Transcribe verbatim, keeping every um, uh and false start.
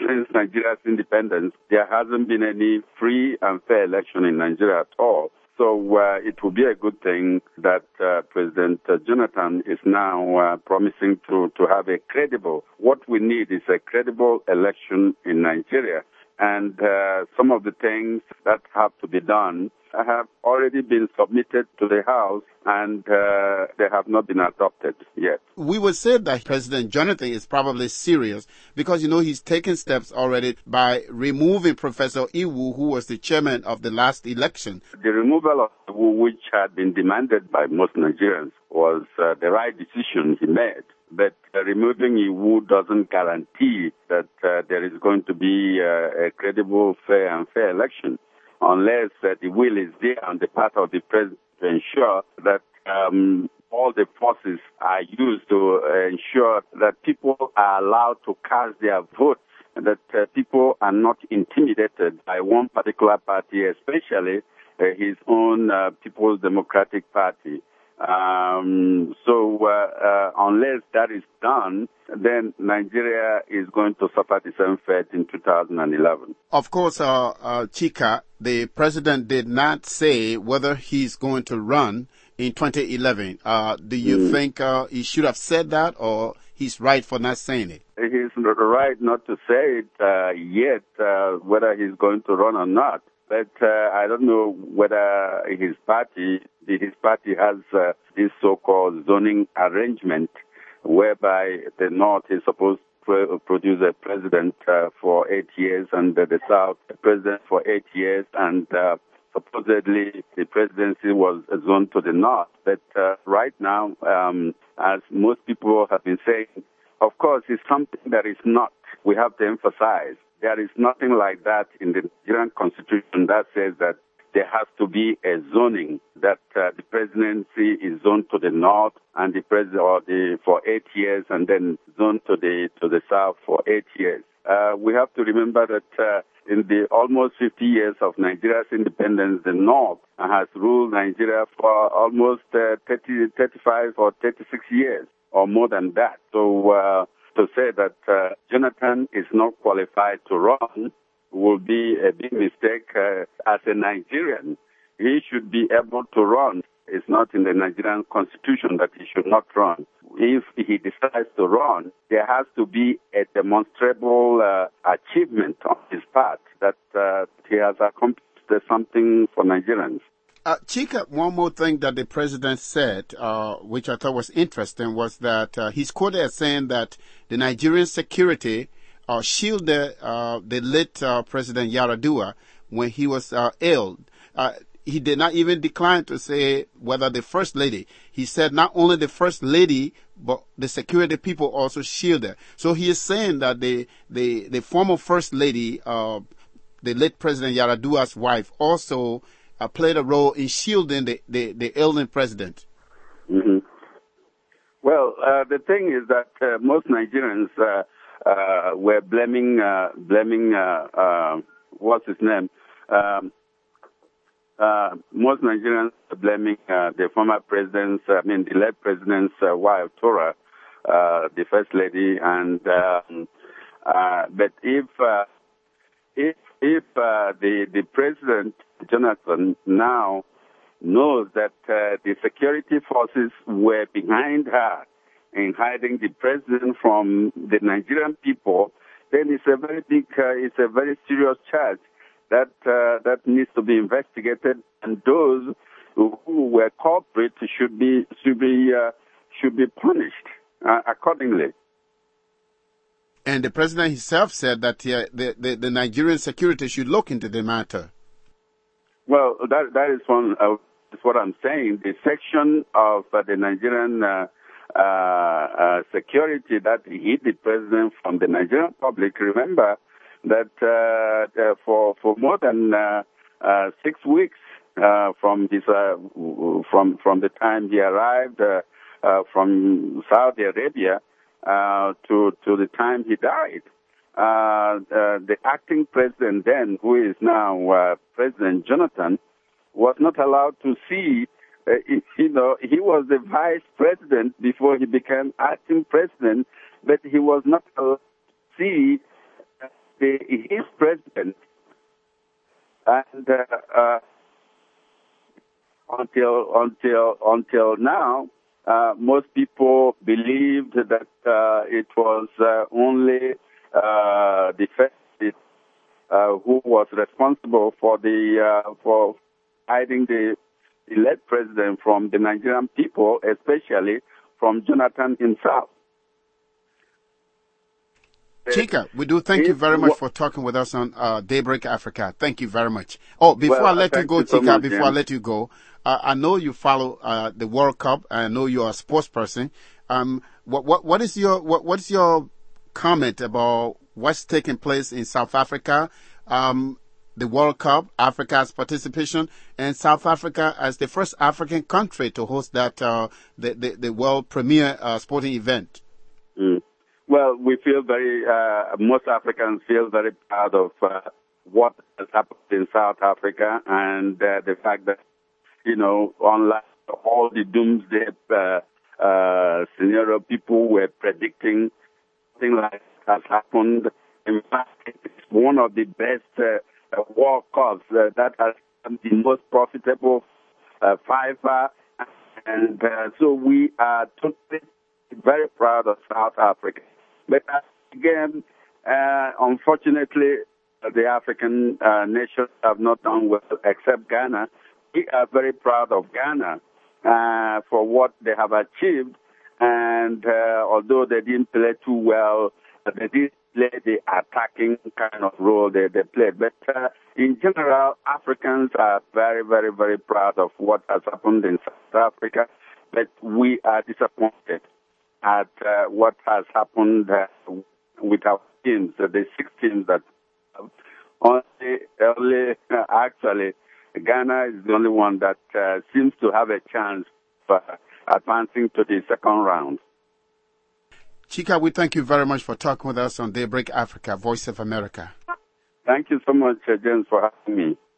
since Nigeria's independence, there hasn't been any free and fair election in Nigeria at all. So uh, it will be a good thing that uh, President uh, Jonathan is now uh, promising to, to have a credible, what we need is a credible election in Nigeria. And uh, some of the things that have to be done have already been submitted to the House, and uh, they have not been adopted yet. We would say that President Jonathan is probably serious because, you know, he's taken steps already by removing Professor Iwu, who was the chairman of the last election. The removal of Iwu, which had been demanded by most Nigerians, was uh, the right decision he made. But uh, removing Iwu doesn't guarantee that uh, there is going to be uh, a credible, fair and fair election, unless uh, the will is there on the part of the president to ensure that um, all the forces are used to uh, ensure that people are allowed to cast their votes, and that uh, people are not intimidated by one particular party, especially uh, his own uh, People's Democratic Party. Um, so uh, uh, unless that is done, then Nigeria is going to suffer the same fate in two thousand eleven. Of course, uh, uh, Chika, the president did not say whether he's going to run in twenty eleven. Uh, do you mm. think uh, he should have said that, or he's right for not saying it? He's right not to say it uh, yet, uh, whether he's going to run or not. But uh, I don't know whether his party, his party has uh, this so-called zoning arrangement whereby the North is supposed to produce a president uh, for eight years and uh, the South a president for eight years. And uh, supposedly the presidency was zoned to the North. But uh, right now, um, as most people have been saying, of course, it's something that is not. We have to emphasize. There is nothing like that in the Nigerian constitution that says that there has to be a zoning, that uh, the presidency is zoned to the north and the president or the for eight years and then zoned to the to the south for eight years. Uh, we have to remember that uh, in the almost fifty years of Nigeria's independence, the north has ruled Nigeria for almost uh, thirty, thirty-five or thirty-six years or more than that. So. Uh, To say that uh, Jonathan is not qualified to run will be a big mistake. Uh, as a Nigerian, he should be able to run. It's not in the Nigerian constitution that he should not run. If he decides to run, there has to be a demonstrable uh, achievement on his part that uh, he has accomplished something for Nigerians. Uh, Chika, one more thing that the president said, uh, which I thought was interesting, was that uh, he's quoted as saying that the Nigerian security uh, shielded uh, the late uh, President Yar'Adua when he was uh, ill. Uh, he did not even decline to say whether the First Lady. He said not only the First Lady, but the security people also shielded. So he is saying that the the, the former First Lady, uh, the late President Yar'Adua's wife, also Uh, played a role in shielding the, the, the ailing president. Mm-hmm. Well, uh, the thing is that uh, most Nigerians uh, uh, were blaming, uh, blaming uh, uh, what's his name? Um, uh, most Nigerians are blaming uh, the former president's, I mean, the late president's uh, wife, Tora, uh, the first lady. And um, uh, but if uh, if if uh, the the president Jonathan now knows that uh, the security forces were behind her in hiding the president from the Nigerian people, then it's a very big, uh, it's a very serious charge that uh, that needs to be investigated, and those who, who were culprits should be should be uh, should be punished uh, accordingly. And the president himself said that uh, the, the the Nigerian security should look into the matter. Well, that that is one. Uh, is what I'm saying. The section of uh, the Nigerian uh, uh, uh, security that hid the president from the Nigerian public. Remember that uh, uh, for for more than uh, uh, six weeks uh, from his uh, from from the time he arrived uh, uh, from Saudi Arabia uh, to to the time he died. Uh, uh, the acting president then, who is now uh, President Jonathan, was not allowed to see, uh, you know, he was the vice president before he became acting president, but he was not allowed to see the the, his president, and uh, uh, until until until now, uh, most people believed that uh, it was uh, only uh, the president uh, who was responsible for the uh, for hiding the elect president from the Nigerian people, especially from Jonathan himself. Chika, we do thank you very much for talking with us on uh, Daybreak Africa. Thank you very much. Oh, before well, I let you go, you so Chika, much, before James. I let you go, uh, I know you follow uh, the World Cup. I know you're a sports person. Um, what what what is your what what's your comment about what's taking place in South Africa? Um, the World Cup, Africa's participation, and South Africa as the first African country to host that uh, the, the the world premier uh, sporting event. Mm. Well, we feel very, uh, most Africans feel very proud of uh, what has happened in South Africa and uh, the fact that, you know, unlike all the doomsday uh, uh, scenario people were predicting, something like that has happened. In fact, it's one of the best uh, World Cups uh, that has been the most profitable uh, fiver. And uh, so we are totally very proud of South Africa. But uh, again, uh, unfortunately, uh, the African uh, nations have not done well, except Ghana. We are very proud of Ghana uh, for what they have achieved. And uh, although they didn't play too well, uh, they did play the attacking kind of role they, they played. But uh, in general, Africans are very, very, very proud of what has happened in South Africa. But we are disappointed at uh, what has happened uh, with our teams, uh, the six teams that uh, only, only uh, actually, Ghana is the only one that uh, seems to have a chance for advancing to the second round. Chika, we thank you very much for talking with us on Daybreak Africa, Voice of America. Thank you so much, uh, James, for having me.